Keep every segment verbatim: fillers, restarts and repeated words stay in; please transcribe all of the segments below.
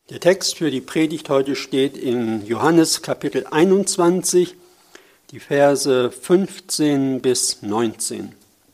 Der Text für die Predigt heute steht in Johannes Kapitel einundzwanzig, die Verse fünfzehn bis neunzehn.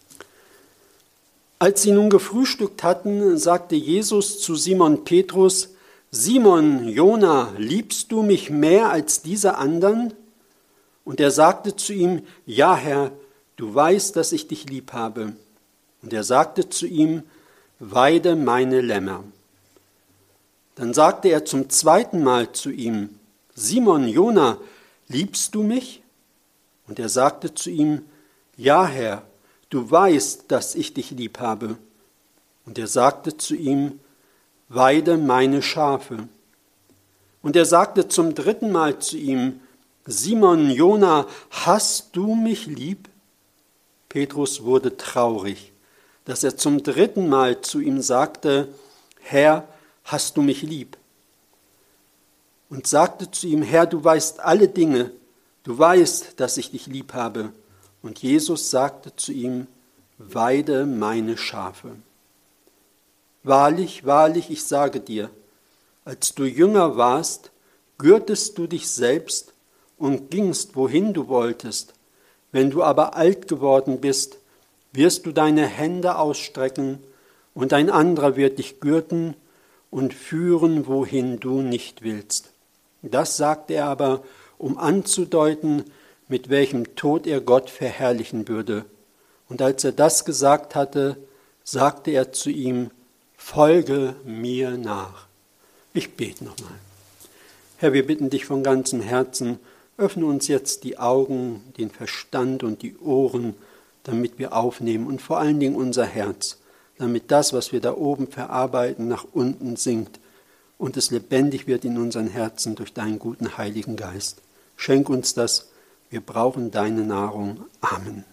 Als sie nun gefrühstückt hatten, sagte Jesus zu Simon Petrus: Simon, Jona, liebst du mich mehr als diese anderen? Und er sagte zu ihm: Ja, Herr, du weißt, dass ich dich lieb habe. Und er sagte zu ihm: Weide meine Lämmer. Dann sagte er zum zweiten Mal zu ihm: Simon, Jona, liebst du mich? Und er sagte zu ihm: Ja, Herr, du weißt, dass ich dich lieb habe. Und er sagte zu ihm: Weide meine Schafe. Und er sagte zum dritten Mal zu ihm: Simon, Jona, hast du mich lieb? Petrus wurde traurig, dass er zum dritten Mal zu ihm sagte: Herr, hast du mich lieb? Und sagte zu ihm: Herr, du weißt alle Dinge, du weißt, dass ich dich lieb habe. Und Jesus sagte zu ihm: Weide meine Schafe. Wahrlich, wahrlich, ich sage dir, als du jünger warst, gürtest du dich selbst und gingst, wohin du wolltest. Wenn du aber alt geworden bist, wirst du deine Hände ausstrecken, und ein anderer wird dich gürten und führen, wohin du nicht willst. Das sagte er aber, um anzudeuten, mit welchem Tod er Gott verherrlichen würde. Und als er das gesagt hatte, sagte er zu ihm: Folge mir nach. Ich bete nochmal. Herr, wir bitten dich von ganzem Herzen, öffne uns jetzt die Augen, den Verstand und die Ohren, damit wir aufnehmen und vor allen Dingen unser Herz, damit das, was wir da oben verarbeiten, nach unten sinkt und es lebendig wird in unseren Herzen durch deinen guten Heiligen Geist. Schenk uns das, wir brauchen deine Nahrung. Amen.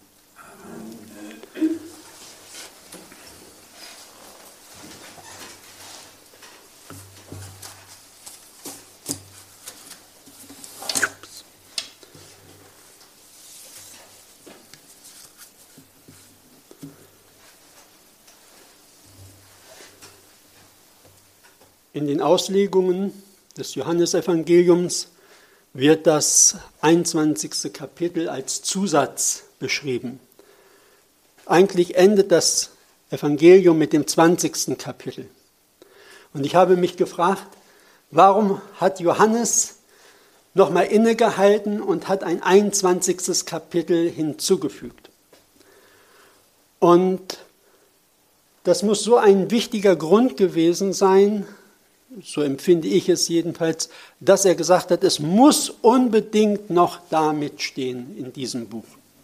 In den Auslegungen des Johannesevangeliums wird das einundzwanzigste Kapitel als Zusatz beschrieben. Eigentlich endet das Evangelium mit dem zwanzigsten Kapitel. Und ich habe mich gefragt, warum hat Johannes nochmal innegehalten und hat ein einundzwanzigstes Kapitel hinzugefügt? Und das muss so ein wichtiger Grund gewesen sein, so empfinde ich es jedenfalls, dass er gesagt hat, es muss unbedingt noch damit stehen in diesem Buch.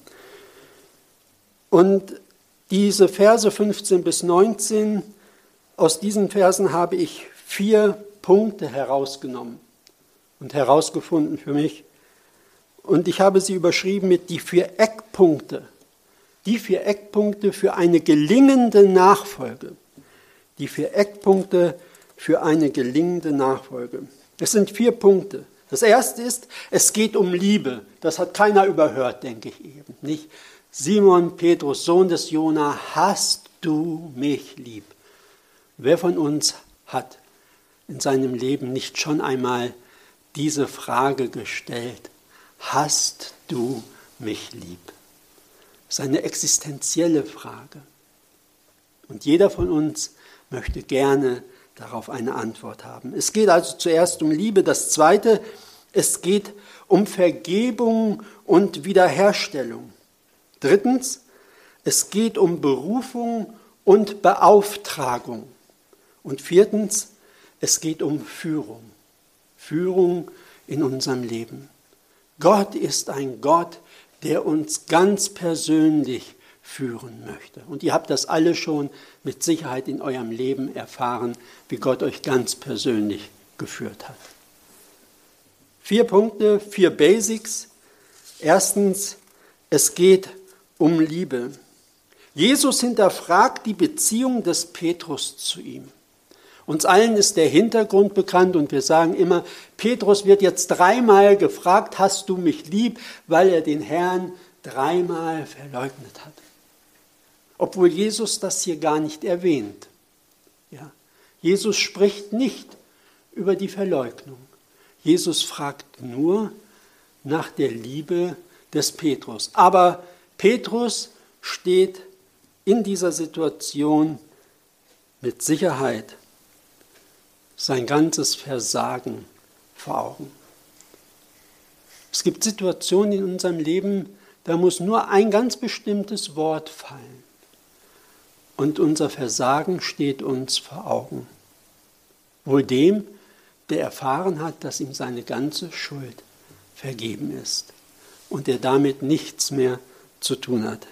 Und diese Verse fünfzehn bis neunzehn, aus diesen Versen habe ich vier Punkte herausgenommen und herausgefunden für mich. Und ich habe sie überschrieben mit die vier Eckpunkte. Die vier Eckpunkte für eine gelingende Nachfolge. Die vier Eckpunkte für eine gelingende Nachfolge. Es sind vier Punkte. Das erste ist, es geht um Liebe. Das hat keiner überhört, denke ich eben. Nicht? Simon Petrus, Sohn des Jona, hast du mich lieb? Wer von uns hat in seinem Leben nicht schon einmal diese Frage gestellt? Hast du mich lieb? Das ist eine existenzielle Frage. Und jeder von uns möchte gerne darauf eine Antwort haben. Es geht also zuerst um Liebe. Das Zweite, es geht um Vergebung und Wiederherstellung. Drittens, es geht um Berufung und Beauftragung. Und viertens, es geht um Führung. Führung in unserem Leben. Gott ist ein Gott, der uns ganz persönlich führen möchte. Und ihr habt das alle schon mit Sicherheit in eurem Leben erfahren, wie Gott euch ganz persönlich geführt hat. Vier Punkte, vier Basics. Erstens, es geht um Liebe. Jesus hinterfragt die Beziehung des Petrus zu ihm. Uns allen ist der Hintergrund bekannt und wir sagen immer, Petrus wird jetzt dreimal gefragt, hast du mich lieb, weil er den Herrn dreimal verleugnet hat. Obwohl Jesus das hier gar nicht erwähnt. Ja, Jesus spricht nicht über die Verleugnung. Jesus fragt nur nach der Liebe des Petrus. Aber Petrus steht in dieser Situation mit Sicherheit sein ganzes Versagen vor Augen. Es gibt Situationen in unserem Leben, da muss nur ein ganz bestimmtes Wort fallen. Und unser Versagen steht uns vor Augen. Wohl dem, der erfahren hat, dass ihm seine ganze Schuld vergeben ist und der damit nichts mehr zu tun hat.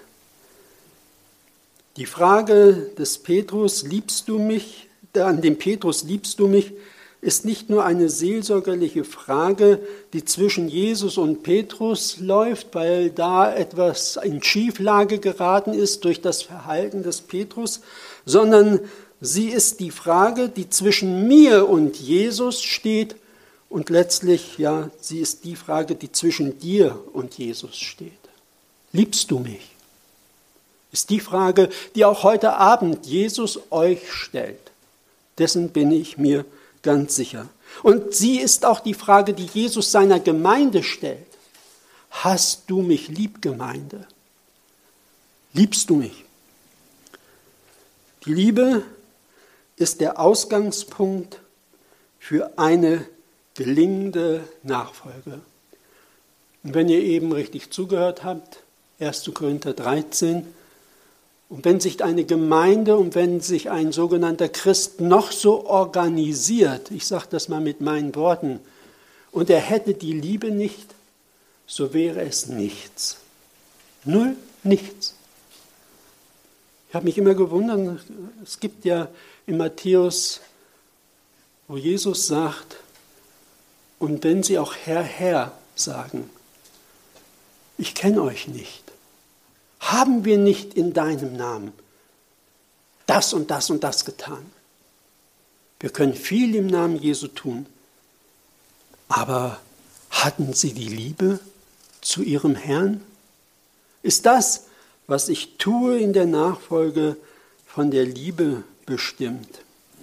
Die Frage des Petrus, liebst du mich, an dem Petrus, liebst du mich, ist nicht nur eine seelsorgerliche Frage, die zwischen Jesus und Petrus läuft, weil da etwas in Schieflage geraten ist durch das Verhalten des Petrus, sondern sie ist die Frage, die zwischen mir und Jesus steht und letztlich, ja, sie ist die Frage, die zwischen dir und Jesus steht. Liebst du mich? Ist die Frage, die auch heute Abend Jesus euch stellt. Dessen bin ich mir ganz sicher. Und sie ist auch die Frage, die Jesus seiner Gemeinde stellt. Hast du mich lieb, Gemeinde? Liebst du mich? Die Liebe ist der Ausgangspunkt für eine gelingende Nachfolge. Und wenn ihr eben richtig zugehört habt, erster Korinther dreizehn, und wenn sich eine Gemeinde und wenn sich ein sogenannter Christ noch so organisiert, ich sage das mal mit meinen Worten, und er hätte die Liebe nicht, so wäre es nichts. Null, nichts. Ich habe mich immer gewundert, es gibt ja in Matthäus, wo Jesus sagt, und wenn sie auch Herr, Herr sagen, ich kenne euch nicht. Haben wir nicht in deinem Namen das und das und das getan? Wir können viel im Namen Jesu tun, aber hatten sie die Liebe zu ihrem Herrn? Ist das, was ich tue in der Nachfolge, von der Liebe bestimmt?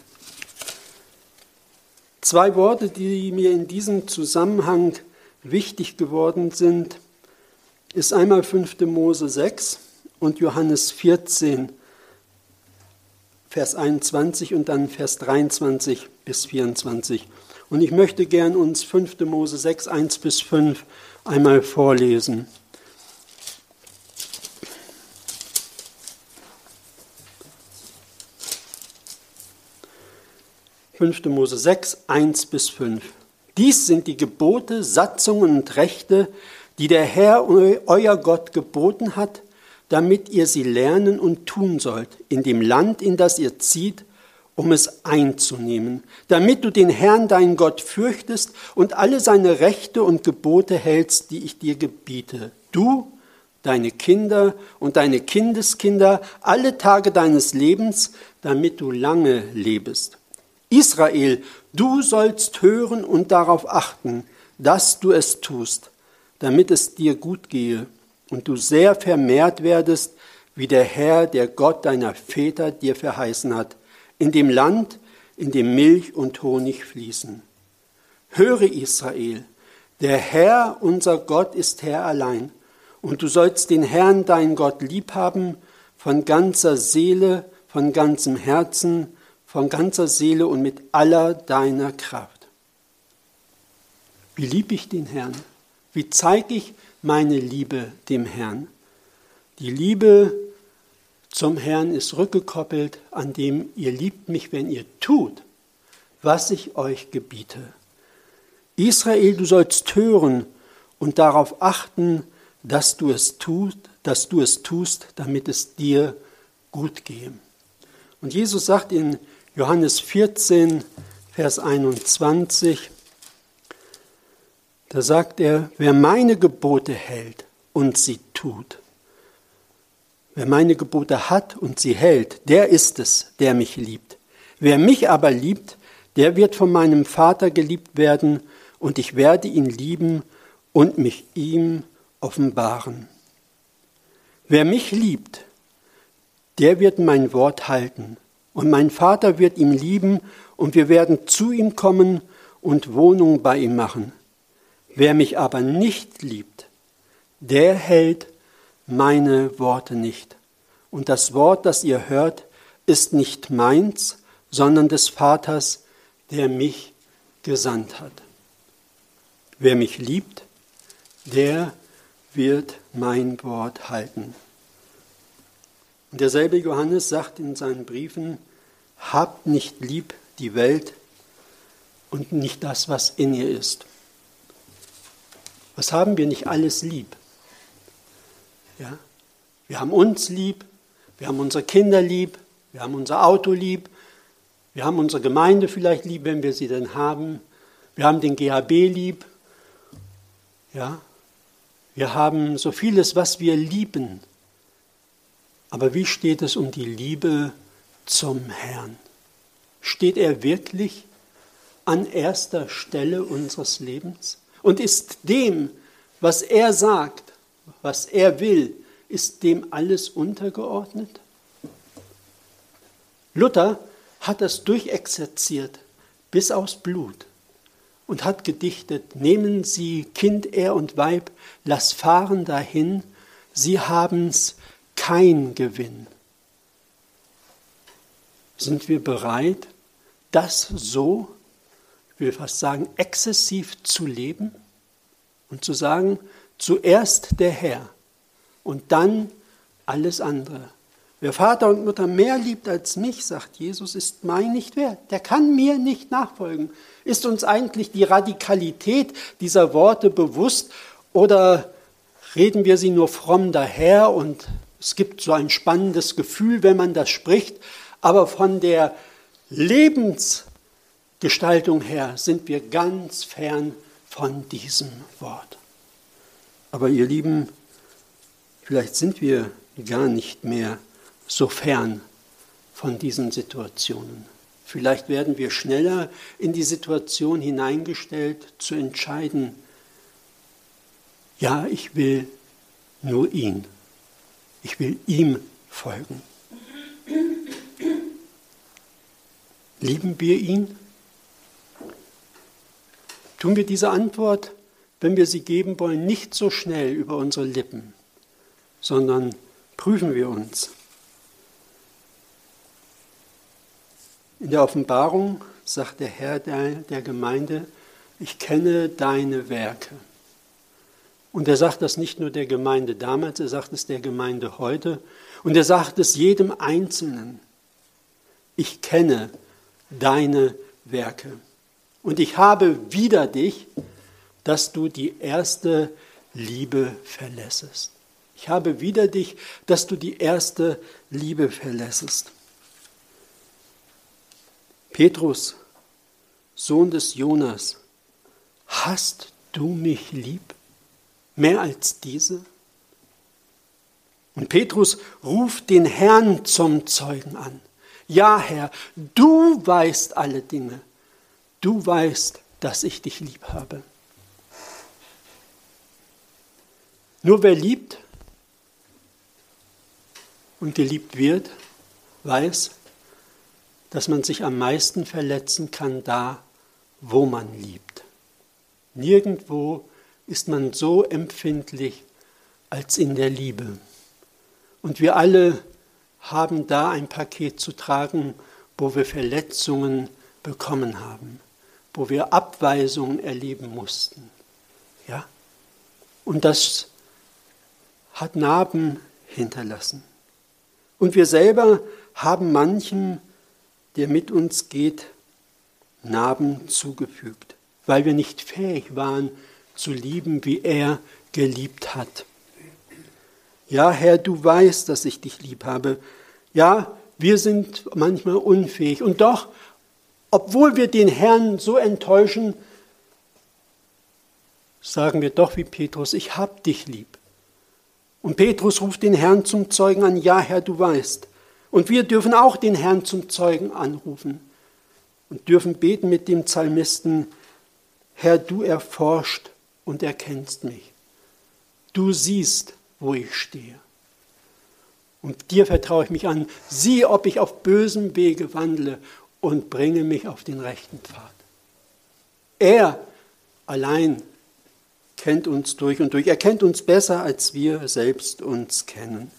Zwei Worte, die mir in diesem Zusammenhang wichtig geworden sind, ist einmal fünfter Mose sechs und Johannes vierzehn, Vers einundzwanzig und dann Vers dreiundzwanzig bis vierundzwanzig. Und ich möchte gern uns fünfter Mose sechs, eins bis fünf einmal vorlesen. fünfter Mose sechs, eins bis fünf. Dies sind die Gebote, Satzungen und Rechte, die der Herr, euer Gott, geboten hat, damit ihr sie lernen und tun sollt, in dem Land, in das ihr zieht, um es einzunehmen, damit du den Herrn, deinen Gott, fürchtest und alle seine Rechte und Gebote hältst, die ich dir gebiete. Du, deine Kinder und deine Kindeskinder, alle Tage deines Lebens, damit du lange lebest. Israel, du sollst hören und darauf achten, dass du es tust, damit es dir gut gehe und du sehr vermehrt werdest, wie der Herr, der Gott deiner Väter dir verheißen hat, in dem Land, in dem Milch und Honig fließen. Höre Israel, der Herr, unser Gott, ist Herr allein, und du sollst den Herrn, deinen Gott, liebhaben, von ganzer Seele, von ganzem Herzen, von ganzer Seele und mit aller deiner Kraft. Wie liebe ich den Herrn? Wie zeige ich meine Liebe dem Herrn? Die Liebe zum Herrn ist rückgekoppelt an dem, ihr liebt mich, wenn ihr tut, was ich euch gebiete. Israel, du sollst hören und darauf achten, dass du es tust, dass du es tust, damit es dir gut gehe. Und Jesus sagt in Johannes vierzehn, Vers einundzwanzig, da sagt er, wer meine Gebote hält und sie tut, wer meine Gebote hat und sie hält, der ist es, der mich liebt. Wer mich aber liebt, der wird von meinem Vater geliebt werden, und ich werde ihn lieben und mich ihm offenbaren. Wer mich liebt, der wird mein Wort halten, und mein Vater wird ihn lieben, und wir werden zu ihm kommen und Wohnung bei ihm machen. Wer mich aber nicht liebt, der hält meine Worte nicht. Und das Wort, das ihr hört, ist nicht meins, sondern des Vaters, der mich gesandt hat. Wer mich liebt, der wird mein Wort halten. Und derselbe Johannes sagt in seinen Briefen, habt nicht lieb die Welt und nicht das, was in ihr ist. Was haben wir nicht alles lieb? Ja? Wir haben uns lieb, wir haben unsere Kinder lieb, wir haben unser Auto lieb, wir haben unsere Gemeinde vielleicht lieb, wenn wir sie denn haben. Wir haben den G H B lieb. Ja? Wir haben so vieles, was wir lieben. Aber wie steht es um die Liebe zum Herrn? Steht er wirklich an erster Stelle unseres Lebens? Und ist dem, was er sagt, was er will, ist dem alles untergeordnet? Luther hat das durchexerziert bis aufs Blut und hat gedichtet, nehmen Sie Kind, Er und Weib, lass fahren dahin, sie haben's kein Gewinn. Sind wir bereit, das so, ich will fast sagen, exzessiv zu leben und zu sagen, zuerst der Herr und dann alles andere? Wer Vater und Mutter mehr liebt als mich, sagt Jesus, ist mein nicht wert. Der kann mir nicht nachfolgen. Ist uns eigentlich die Radikalität dieser Worte bewusst oder reden wir sie nur fromm daher und es gibt so ein spannendes Gefühl, wenn man das spricht, aber von der Lebensgestaltung her sind wir ganz fern von diesem Wort. Aber ihr Lieben, vielleicht sind wir gar nicht mehr so fern von diesen Situationen. Vielleicht werden wir schneller in die Situation hineingestellt, zu entscheiden, ja, ich will nur ihn. Ich will ihm folgen. Lieben wir ihn? Tun wir diese Antwort, wenn wir sie geben wollen, nicht so schnell über unsere Lippen, sondern prüfen wir uns. In der Offenbarung sagt der Herr der, der Gemeinde, ich kenne deine Werke. Und er sagt das nicht nur der Gemeinde damals, er sagt es der Gemeinde heute. Und er sagt es jedem Einzelnen. Ich kenne deine Werke. Und ich habe wider dich, dass du die erste Liebe verlässest. Ich habe wider dich, dass du die erste Liebe verlässest. Petrus, Sohn des Jonas, hast du mich lieb? Mehr als diese? Und Petrus ruft den Herrn zum Zeugen an. Ja, Herr, du weißt alle Dinge. Du weißt, dass ich dich lieb habe. Nur wer liebt und geliebt wird, weiß, dass man sich am meisten verletzen kann da, wo man liebt. Nirgendwo ist man so empfindlich als in der Liebe. Und wir alle haben da ein Paket zu tragen, wo wir Verletzungen bekommen haben, wo wir Abweisungen erleben mussten. Ja? Und das hat Narben hinterlassen. Und wir selber haben manchem, der mit uns geht, Narben zugefügt, weil wir nicht fähig waren, zu lieben, wie er geliebt hat. Ja, Herr, du weißt, dass ich dich lieb habe. Ja, wir sind manchmal unfähig. Und doch, obwohl wir den Herrn so enttäuschen, sagen wir doch wie Petrus, ich hab dich lieb. Und Petrus ruft den Herrn zum Zeugen an, ja, Herr, du weißt. Und wir dürfen auch den Herrn zum Zeugen anrufen und dürfen beten mit dem Psalmisten, Herr, du erforscht und erkennst mich. Du siehst, wo ich stehe. Und dir vertraue ich mich an. Sieh, ob ich auf bösem Wege wandle und bringe mich auf den rechten Pfad. Er allein kennt uns durch und durch. Er kennt uns besser, als wir selbst uns kennen.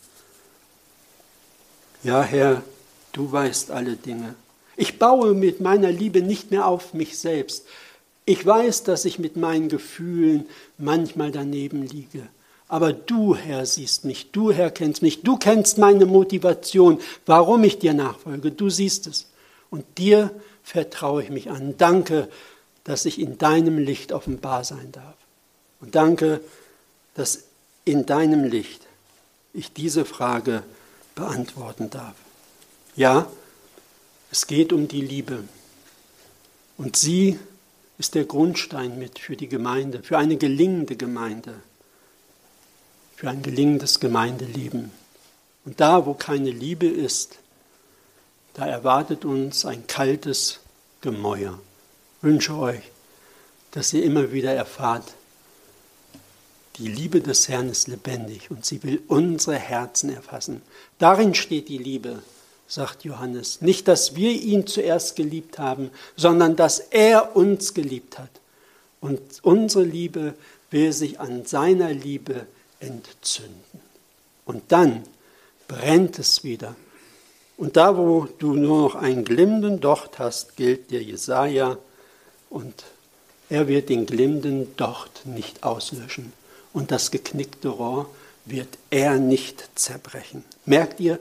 Ja, Herr, du weißt alle Dinge. Ich baue mit meiner Liebe nicht mehr auf mich selbst. Ich weiß, dass ich mit meinen Gefühlen manchmal daneben liege. Aber du, Herr, siehst mich. Du, Herr, kennst mich. Du kennst meine Motivation, warum ich dir nachfolge. Du siehst es. Und dir vertraue ich mich an. Danke, dass ich in deinem Licht offenbar sein darf. Und danke, dass in deinem Licht ich diese Frage beantworten darf. Ja, es geht um die Liebe. Und sie ist der Grundstein mit für die Gemeinde, für eine gelingende Gemeinde, für ein gelingendes Gemeindeleben. Und da, wo keine Liebe ist, da erwartet uns ein kaltes Gemäuer. Ich wünsche euch, dass ihr immer wieder erfahrt, die Liebe des Herrn ist lebendig und sie will unsere Herzen erfassen. Darin steht die Liebe, sagt Johannes. Nicht, dass wir ihn zuerst geliebt haben, sondern dass er uns geliebt hat. Und unsere Liebe will sich an seiner Liebe entzünden. Und dann brennt es wieder. Und da, wo du nur noch einen glimmenden Docht hast, gilt dir Jesaja, und er wird den glimmenden Docht nicht auslöschen. Und das geknickte Rohr wird er nicht zerbrechen. Merkt ihr,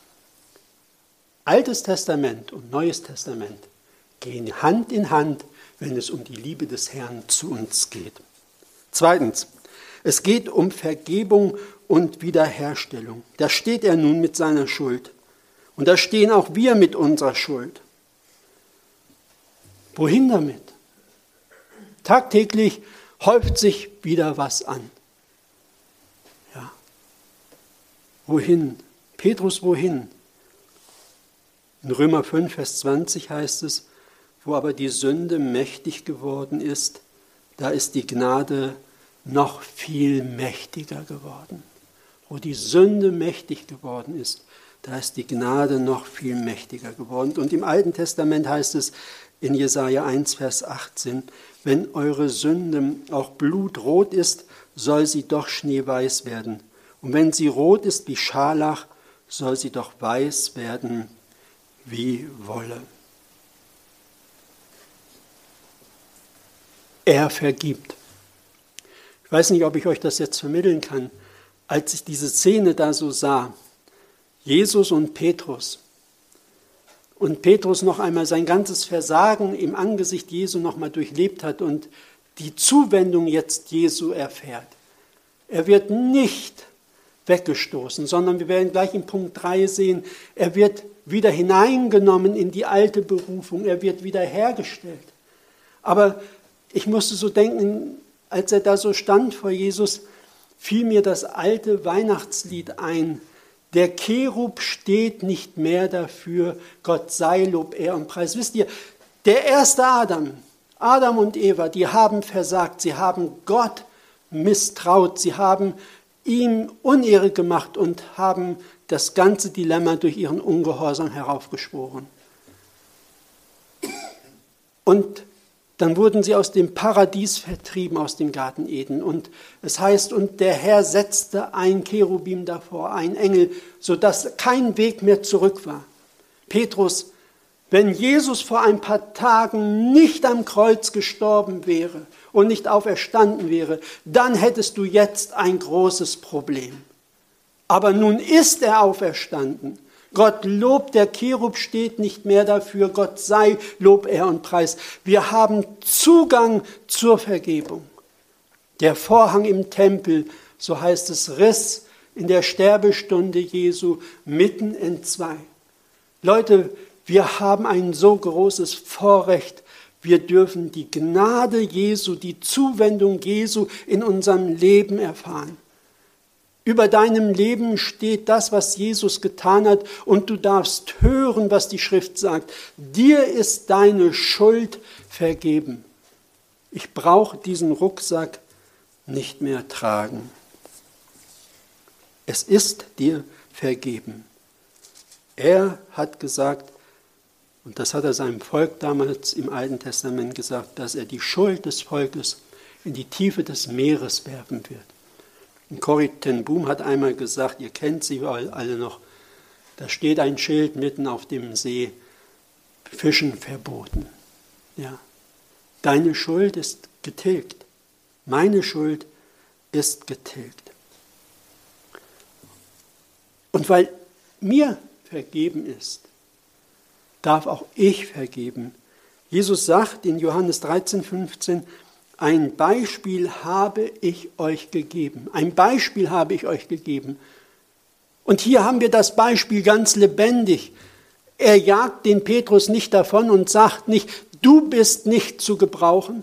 Altes Testament und Neues Testament gehen Hand in Hand, wenn es um die Liebe des Herrn zu uns geht. Zweitens, es geht um Vergebung und Wiederherstellung. Da steht er nun mit seiner Schuld. Und da stehen auch wir mit unserer Schuld. Wohin damit? Tagtäglich häuft sich wieder was an. Ja. Wohin? Petrus, wohin? In Römer fünf, Vers zwanzig heißt es, wo aber die Sünde mächtig geworden ist, da ist die Gnade noch viel mächtiger geworden. Wo die Sünde mächtig geworden ist, da ist die Gnade noch viel mächtiger geworden. Und im Alten Testament heißt es in Jesaja eins, Vers achtzehn, wenn eure Sünde auch blutrot ist, soll sie doch schneeweiß werden. Und wenn sie rot ist wie Scharlach, soll sie doch weiß werden wie Wolle. Er vergibt. Ich weiß nicht, ob ich euch das jetzt vermitteln kann. Als ich diese Szene da so sah, Jesus und Petrus, und Petrus noch einmal sein ganzes Versagen im Angesicht Jesu noch mal durchlebt hat und die Zuwendung jetzt Jesu erfährt. Er wird nicht weggestoßen, sondern wir werden gleich in Punkt drei sehen, er wird wieder hineingenommen in die alte Berufung, er wird wiederhergestellt. Aber ich musste so denken, als er da so stand vor Jesus, fiel mir das alte Weihnachtslied ein. Der Cherub steht nicht mehr dafür, Gott sei Lob, Ehr und Preis. Wisst ihr, der erste Adam, Adam und Eva, die haben versagt, sie haben Gott misstraut, sie haben ihm Unehre gemacht und haben das ganze Dilemma durch ihren Ungehorsam heraufbeschworen. Und dann wurden sie aus dem Paradies vertrieben, aus dem Garten Eden. Und es heißt, und der Herr setzte ein Cherubim davor, ein Engel, sodass kein Weg mehr zurück war. Petrus, wenn Jesus vor ein paar Tagen nicht am Kreuz gestorben wäre und nicht auferstanden wäre, dann hättest du jetzt ein großes Problem. Aber nun ist er auferstanden. Gott Lob, der Cherub steht nicht mehr dafür, Gott sei Lob, Ehr und Preis. Wir haben Zugang zur Vergebung. Der Vorhang im Tempel, so heißt es, riss in der Sterbestunde Jesu mitten entzwei. Leute, wir haben ein so großes Vorrecht. Wir dürfen die Gnade Jesu, die Zuwendung Jesu in unserem Leben erfahren. Über deinem Leben steht das, was Jesus getan hat, und du darfst hören, was die Schrift sagt. Dir ist deine Schuld vergeben. Ich brauche diesen Rucksack nicht mehr tragen. Es ist dir vergeben. Er hat gesagt, Und das hat er seinem Volk damals im Alten Testament gesagt, dass er die Schuld des Volkes in die Tiefe des Meeres werfen wird. Und Corrie ten Boom hat einmal gesagt, ihr kennt sie alle noch, da steht ein Schild mitten auf dem See, Fischen verboten. Ja. Deine Schuld ist getilgt. Meine Schuld ist getilgt. Und weil mir vergeben ist, darf auch ich vergeben. Jesus sagt in Johannes dreizehn, fünfzehn, ein Beispiel habe ich euch gegeben. Ein Beispiel habe ich euch gegeben. Und hier haben wir das Beispiel ganz lebendig. Er jagt den Petrus nicht davon und sagt nicht, du bist nicht zu gebrauchen.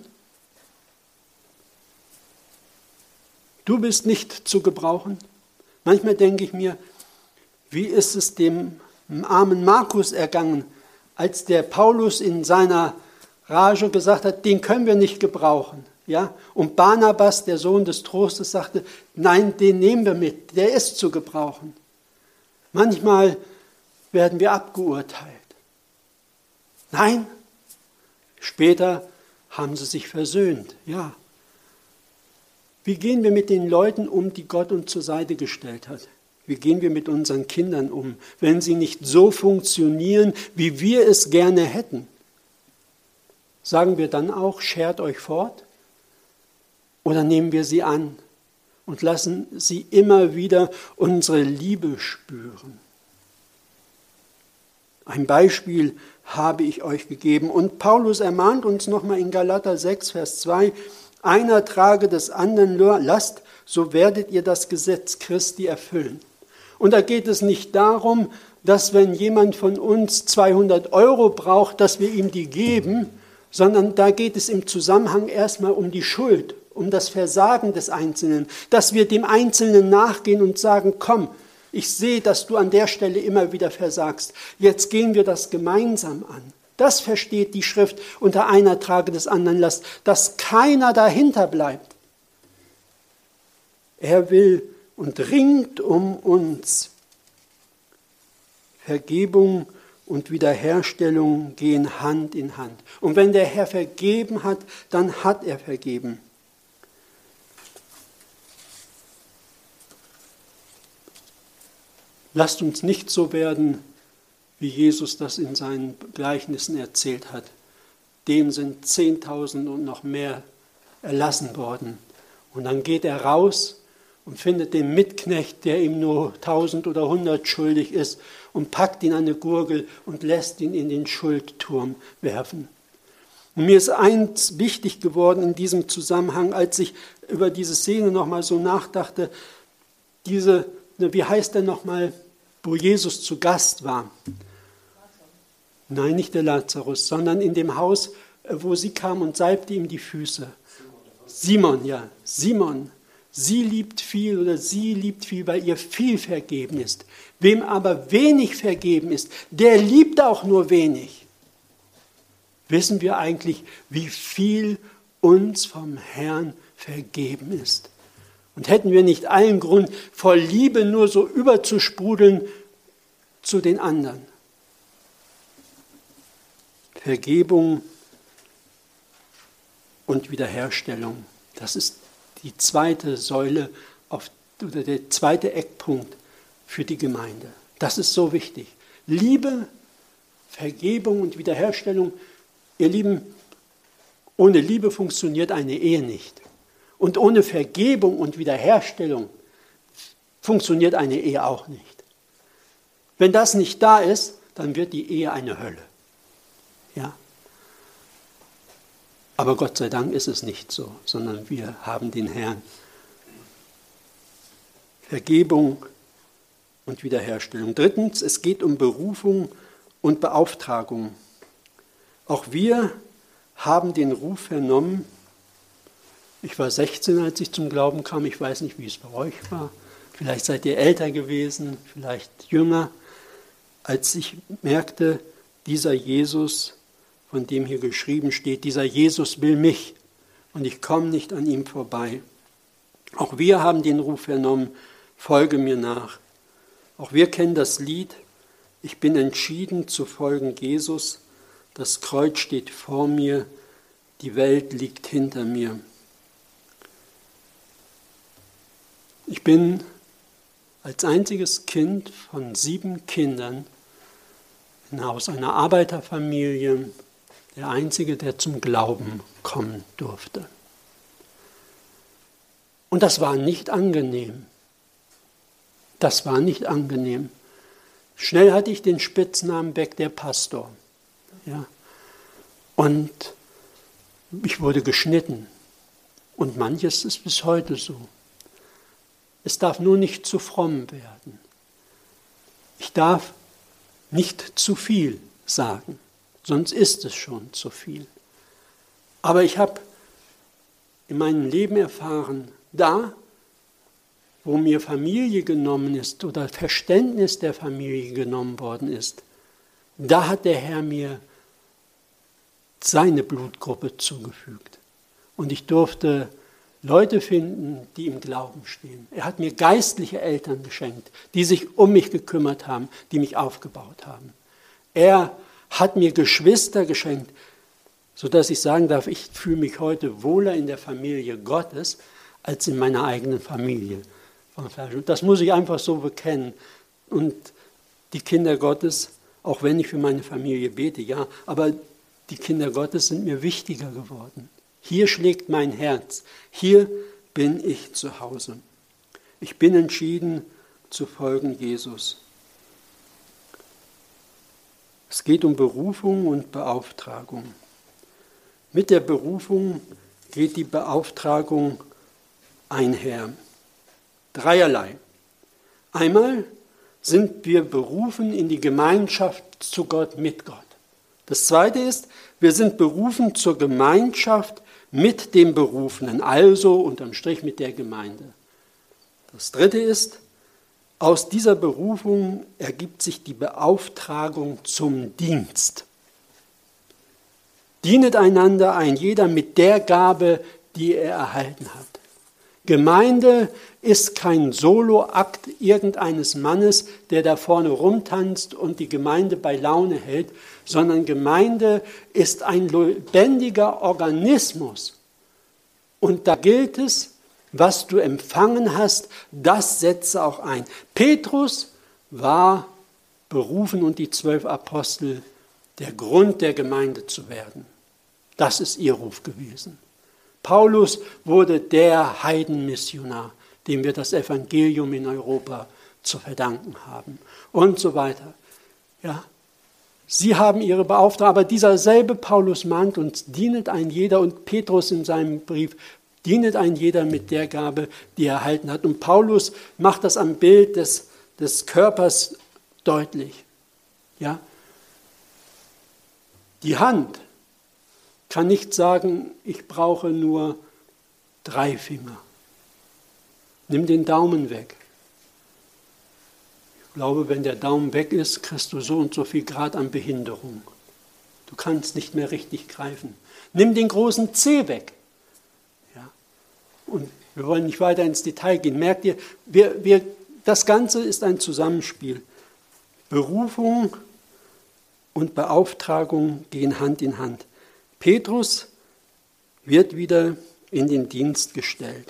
Du bist nicht zu gebrauchen. Manchmal denke ich mir, wie ist es dem armen Markus ergangen, als der Paulus in seiner Rage gesagt hat, den können wir nicht gebrauchen. Ja? Und Barnabas, der Sohn des Trostes, sagte, nein, den nehmen wir mit, der ist zu gebrauchen. Manchmal werden wir abgeurteilt. Nein, später haben sie sich versöhnt. Ja. Wie gehen wir mit den Leuten um, die Gott uns zur Seite gestellt hat? Wie gehen wir mit unseren Kindern um, wenn sie nicht so funktionieren, wie wir es gerne hätten? Sagen wir dann auch, schert euch fort? Oder nehmen wir sie an und lassen sie immer wieder unsere Liebe spüren? Ein Beispiel habe ich euch gegeben. Und Paulus ermahnt uns nochmal in Galater sechs, Vers zwei, einer trage des anderen Last, so werdet ihr das Gesetz Christi erfüllen. Und da geht es nicht darum, dass wenn jemand von uns zweihundert Euro braucht, dass wir ihm die geben, sondern da geht es im Zusammenhang erstmal um die Schuld, um das Versagen des Einzelnen, dass wir dem Einzelnen nachgehen und sagen, komm, ich sehe, dass du an der Stelle immer wieder versagst. Jetzt gehen wir das gemeinsam an. Das versteht die Schrift unter einer trage des anderen Last, dass keiner dahinter bleibt. Er will und ringt um uns. Vergebung und Wiederherstellung gehen Hand in Hand. Und wenn der Herr vergeben hat, dann hat er vergeben. Lasst uns nicht so werden, wie Jesus das in seinen Gleichnissen erzählt hat. Dem sind zehntausend und noch mehr erlassen worden. Und dann geht er raus und findet den Mitknecht, der ihm nur tausend oder hundert schuldig ist, und packt ihn an eine Gurgel und lässt ihn in den Schuldturm werfen. Und mir ist eins wichtig geworden in diesem Zusammenhang, als ich über diese Szene nochmal so nachdachte, diese, wie heißt der nochmal, wo Jesus zu Gast war? Nein, nicht der Lazarus, sondern in dem Haus, wo sie kam und salbte ihm die Füße. Simon, ja, Simon. Sie liebt viel oder sie liebt viel, weil ihr viel vergeben ist. Wem aber wenig vergeben ist, der liebt auch nur wenig. Wissen wir eigentlich, wie viel uns vom Herrn vergeben ist? Und hätten wir nicht allen Grund, voll Liebe nur so überzusprudeln zu den anderen? Vergebung und Wiederherstellung, das ist die zweite Säule auf, oder der zweite Eckpunkt für die Gemeinde. Das ist so wichtig. Liebe, Vergebung und Wiederherstellung. Ihr Lieben, ohne Liebe funktioniert eine Ehe nicht. Und ohne Vergebung und Wiederherstellung funktioniert eine Ehe auch nicht. Wenn das nicht da ist, dann wird die Ehe eine Hölle. Ja. Aber Gott sei Dank ist es nicht so, sondern wir haben den Herrn. Vergebung und Wiederherstellung. Drittens, es geht um Berufung und Beauftragung. Auch wir haben den Ruf vernommen. Ich war sechzehn, als ich zum Glauben kam. Ich weiß nicht, wie es bei euch war. Vielleicht seid ihr älter gewesen, vielleicht jünger. Als ich merkte, dieser Jesus, von dem hier geschrieben steht, dieser Jesus will mich und ich komme nicht an ihm vorbei. Auch wir haben den Ruf vernommen, folge mir nach. Auch wir kennen das Lied, ich bin entschieden zu folgen Jesus Das Kreuz steht vor mir, die Welt liegt hinter mir. Ich bin als einziges Kind von sieben Kindern aus einer Arbeiterfamilie der Einzige, der zum Glauben kommen durfte. Und das war nicht angenehm. Das war nicht angenehm. Schnell hatte ich den Spitznamen Beck, der Pastor. Ja. Und ich wurde geschnitten. Und manches ist bis heute so. Es darf nur nicht zu fromm werden. Ich darf nicht zu viel sagen, sonst ist es schon zu viel. Aber ich habe in meinem Leben erfahren, da, wo mir Familie genommen ist oder Verständnis der Familie genommen worden ist, da hat der Herr mir seine Blutgruppe zugefügt. Und ich durfte Leute finden, die im Glauben stehen. Er hat mir geistliche Eltern geschenkt, die sich um mich gekümmert haben, die mich aufgebaut haben. Er hat mir Geschwister geschenkt, sodass ich sagen darf, ich fühle mich heute wohler in der Familie Gottes als in meiner eigenen Familie. Das muss ich einfach so bekennen. Und die Kinder Gottes, auch wenn ich für meine Familie bete, ja, aber die Kinder Gottes sind mir wichtiger geworden. Hier schlägt mein Herz. Hier bin ich zu Hause. Ich bin entschieden zu folgen Jesus. Es geht um Berufung und Beauftragung. Mit der Berufung geht die Beauftragung einher. Dreierlei. Einmal sind wir berufen in die Gemeinschaft zu Gott mit Gott. Das Zweite ist, wir sind berufen zur Gemeinschaft mit dem Berufenen, also unterm Strich mit der Gemeinde. Das Dritte ist, aus dieser Berufung ergibt sich die Beauftragung zum Dienst. Dienet einander ein jeder mit der Gabe, die er erhalten hat. Gemeinde ist kein Soloakt irgendeines Mannes, der da vorne rumtanzt und die Gemeinde bei Laune hält, sondern Gemeinde ist ein lebendiger Organismus. Und da gilt es, was du empfangen hast, das setze auch ein. Petrus war berufen und die zwölf Apostel, der Grund der Gemeinde zu werden. Das ist ihr Ruf gewesen. Paulus wurde der Heidenmissionar, dem wir das Evangelium in Europa zu verdanken haben und so weiter. Ja, sie haben ihre Beauftragung, aber dieser selbe Paulus mahnt uns, dienet ein jeder, und Petrus in seinem Brief, dienet ein jeder mit der Gabe, die er erhalten hat. Und Paulus macht das am Bild des, des Körpers deutlich. Ja? Die Hand kann nicht sagen, ich brauche nur drei Finger. Nimm den Daumen weg. Ich glaube, wenn der Daumen weg ist, kriegst du so und so viel Grad an Behinderung. Du kannst nicht mehr richtig greifen. Nimm den großen Zeh weg. Ja. Und wir wollen nicht weiter ins Detail gehen. Merkt ihr, wir, wir, das Ganze ist ein Zusammenspiel. Berufung und Beauftragung gehen Hand in Hand. Petrus wird wieder in den Dienst gestellt.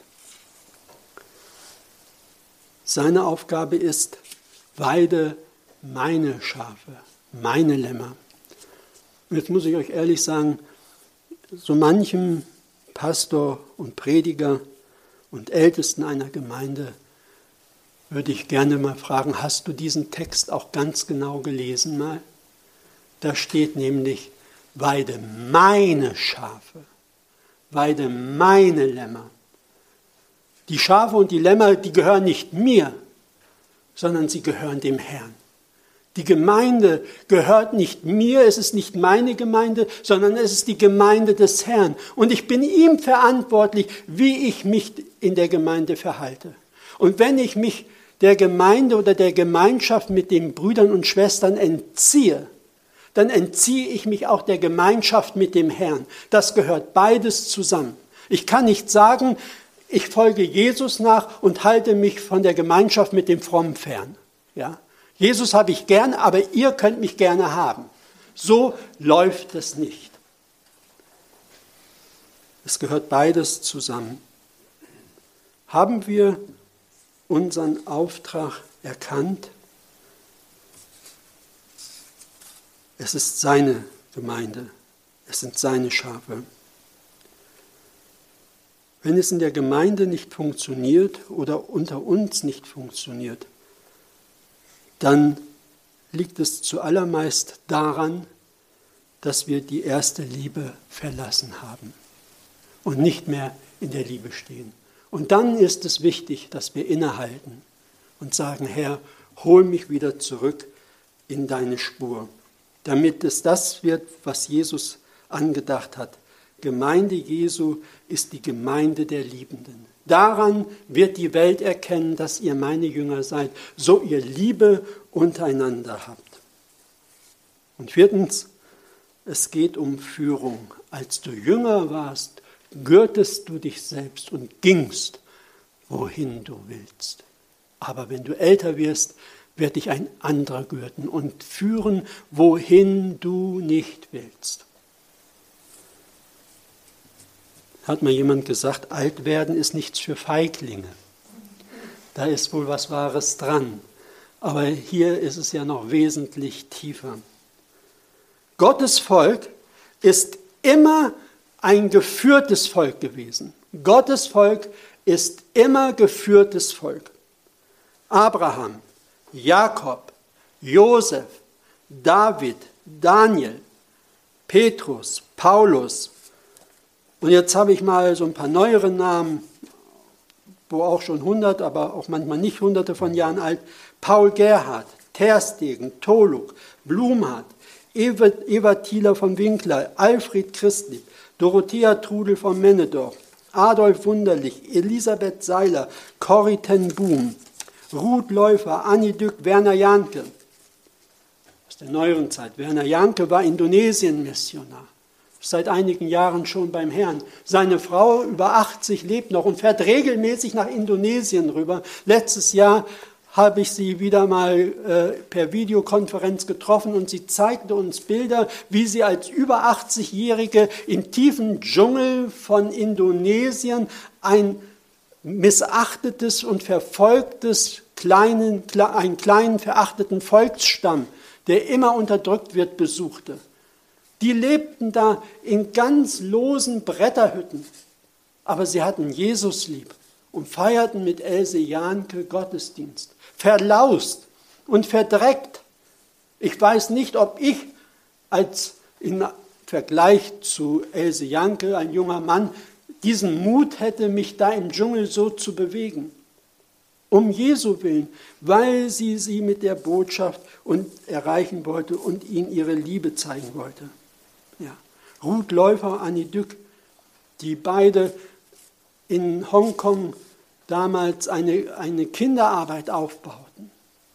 Seine Aufgabe ist, weide meine Schafe, meine Lämmer. Und jetzt muss ich euch ehrlich sagen, so manchem Pastor und Prediger und Ältesten einer Gemeinde würde ich gerne mal fragen, hast du diesen Text auch ganz genau gelesen mal? Da steht nämlich, weide meine Schafe, weide meine Lämmer. Die Schafe und die Lämmer, die gehören nicht mir, sondern sie gehören dem Herrn. Die Gemeinde gehört nicht mir, es ist nicht meine Gemeinde, sondern es ist die Gemeinde des Herrn. Und ich bin ihm verantwortlich, wie ich mich in der Gemeinde verhalte. Und wenn ich mich der Gemeinde oder der Gemeinschaft mit den Brüdern und Schwestern entziehe, dann entziehe ich mich auch der Gemeinschaft mit dem Herrn. Das gehört beides zusammen. Ich kann nicht sagen, ich folge Jesus nach und halte mich von der Gemeinschaft mit dem Frommen fern. Ja? Jesus habe ich gern, aber ihr könnt mich gerne haben. So läuft es nicht. Es gehört beides zusammen. Haben wir unseren Auftrag erkannt? Es ist seine Gemeinde, es sind seine Schafe. Wenn es in der Gemeinde nicht funktioniert oder unter uns nicht funktioniert, dann liegt es zuallermeist daran, dass wir die erste Liebe verlassen haben und nicht mehr in der Liebe stehen. Und dann ist es wichtig, dass wir innehalten und sagen, Herr, hol mich wieder zurück in deine Spur, damit es das wird, was Jesus angedacht hat. Gemeinde Jesu ist die Gemeinde der Liebenden. Daran wird die Welt erkennen, dass ihr meine Jünger seid, so ihr Liebe untereinander habt. Und viertens, es geht um Führung. Als du Jünger warst, gürtest du dich selbst und gingst, wohin du willst. Aber wenn du älter wirst, wird dich ein anderer gürten und führen, wohin du nicht willst. Hat mal jemand gesagt, alt werden ist nichts für Feiglinge. Da ist wohl was Wahres dran. Aber hier ist es ja noch wesentlich tiefer. Gottes Volk ist immer ein geführtes Volk gewesen. Gottes Volk ist immer geführtes Volk. Abraham, Jakob, Josef, David, Daniel, Petrus, Paulus. Und jetzt habe ich mal so ein paar neuere Namen, wo auch schon hundert, aber auch manchmal nicht hunderte von Jahren alt. Paul Gerhardt, Terstegen, Toluk, Blumhardt, Evert, Evert Thieler von Winkler, Alfred Christlieb, Dorothea Trudel von Männedorf, Adolf Wunderlich, Elisabeth Seiler, Corrie ten Boom, Ruth Läufer, Annie Dück, Werner Jahnke. Aus der neueren Zeit. Werner Jahnke war Indonesien-Missionar. Seit einigen Jahren schon beim Herrn. Seine Frau, über achtzig, lebt noch und fährt regelmäßig nach Indonesien rüber. Letztes Jahr habe ich sie wieder mal äh, per Videokonferenz getroffen und sie zeigte uns Bilder, wie sie als über achtzig-Jährige im tiefen Dschungel von Indonesien ein missachtetes und verfolgtes, kleinen, einen kleinen verachteten Volksstamm, der immer unterdrückt wird, besuchte. Die lebten da in ganz losen Bretterhütten, aber sie hatten Jesus lieb und feierten mit Else Jahnke Gottesdienst. Verlaust und verdreckt. Ich weiß nicht, ob ich als im Vergleich zu Else Jahnke, ein junger Mann, diesen Mut hätte, mich da im Dschungel so zu bewegen. Um Jesu willen, weil sie sie mit der Botschaft und erreichen wollte und ihnen ihre Liebe zeigen wollte. Ja. Ruth Läufer, Annie Dück, die beide in Hongkong damals eine, eine Kinderarbeit aufbauten.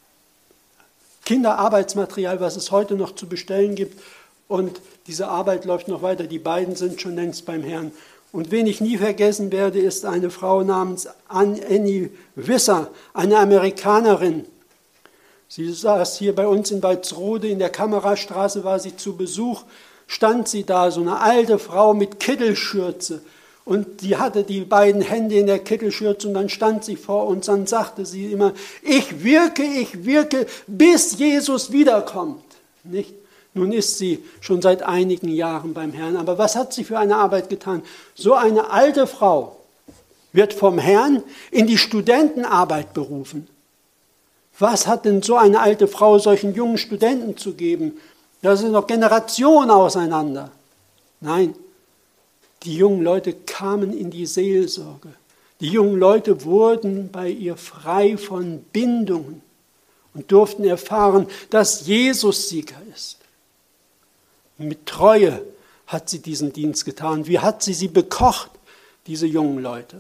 Kinderarbeitsmaterial, was es heute noch zu bestellen gibt. Und diese Arbeit läuft noch weiter. Die beiden sind schon längst beim Herrn. Und wen ich nie vergessen werde, ist eine Frau namens Annie Wisser, eine Amerikanerin. Sie saß hier bei uns in Walsrode, in der Kamerastraße war sie zu Besuch, stand sie da, so eine alte Frau mit Kittelschürze. Und die hatte die beiden Hände in der Kittelschürze und dann stand sie vor uns, dann sagte sie immer, ich wirke, ich wirke, bis Jesus wiederkommt. Nicht? Nun ist sie schon seit einigen Jahren beim Herrn, aber was hat sie für eine Arbeit getan? So eine alte Frau wird vom Herrn in die Studentenarbeit berufen. Was hat denn so eine alte Frau solchen jungen Studenten zu geben? Da sind noch Generationen auseinander. Nein, die jungen Leute kamen in die Seelsorge. Die jungen Leute wurden bei ihr frei von Bindungen und durften erfahren, dass Jesus Sieger ist. Und mit Treue hat sie diesen Dienst getan. Wie hat sie sie bekocht, diese jungen Leute?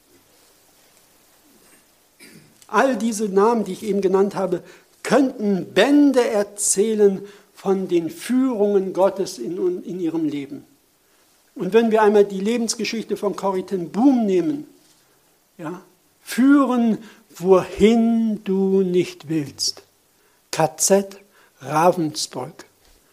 All diese Namen, die ich eben genannt habe, könnten Bände erzählen von den Führungen Gottes in, in ihrem Leben. Und wenn wir einmal die Lebensgeschichte von Corrie ten Boom nehmen, ja, führen, wohin du nicht willst. K Z Ravensbrück.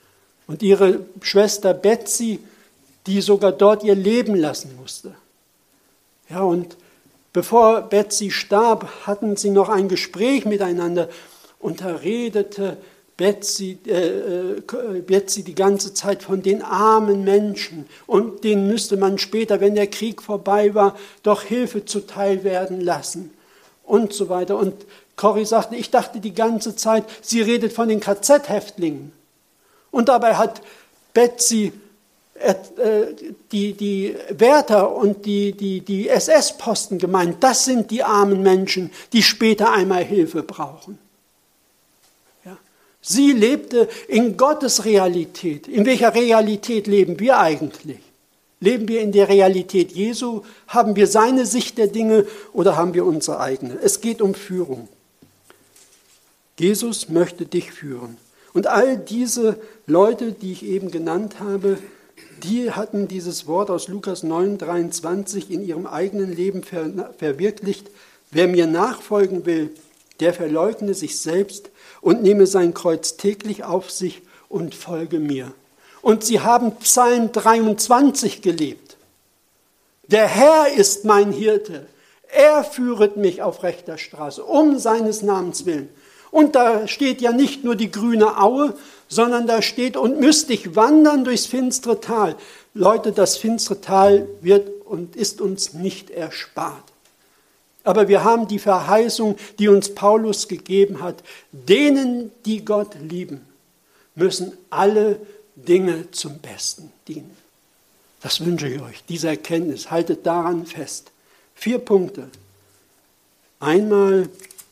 Und ihre Schwester Betsy, die sogar dort ihr Leben lassen musste. Ja, und bevor Betsy starb, hatten sie noch ein Gespräch miteinander und da redete Betsy, äh, Betsy die ganze Zeit von den armen Menschen und denen müsste man später, wenn der Krieg vorbei war, doch Hilfe zuteil werden lassen und so weiter. Und Corrie sagte, ich dachte die ganze Zeit, sie redet von den K Z-Häftlingen. Und dabei hat Betsy äh, die, die Wärter und die, die, die S S-Posten gemeint. Das sind die armen Menschen, die später einmal Hilfe brauchen. Ja. Sie lebte in Gottes Realität. In welcher Realität leben wir eigentlich? Leben wir in der Realität Jesu? Haben wir seine Sicht der Dinge oder haben wir unsere eigene? Es geht um Führung. Jesus möchte dich führen. Und all diese Leute, die ich eben genannt habe, die hatten dieses Wort aus Lukas neun, dreiundzwanzig in ihrem eigenen Leben ver- verwirklicht. Wer mir nachfolgen will, der verleugne sich selbst und nehme sein Kreuz täglich auf sich und folge mir. Und sie haben Psalm dreiundzwanzig gelebt. Der Herr ist mein Hirte, er führet mich auf rechter Straße, um seines Namens willen. Und da steht ja nicht nur die grüne Aue, sondern da steht, und müsst ich wandern durchs finstere Tal. Leute, das finstere Tal wird und ist uns nicht erspart. Aber wir haben die Verheißung, die uns Paulus gegeben hat. Denen, die Gott lieben, müssen alle Dinge zum Besten dienen. Das wünsche ich euch, diese Erkenntnis. Haltet daran fest. Vier Punkte. Einmal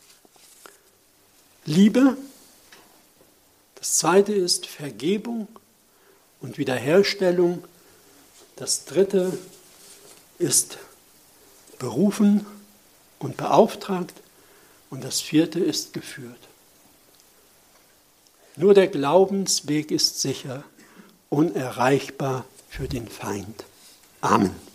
Liebe, das zweite ist Vergebung und Wiederherstellung, das dritte ist berufen und beauftragt und das vierte ist geführt. Nur der Glaubensweg ist sicher, unerreichbar für den Feind. Amen.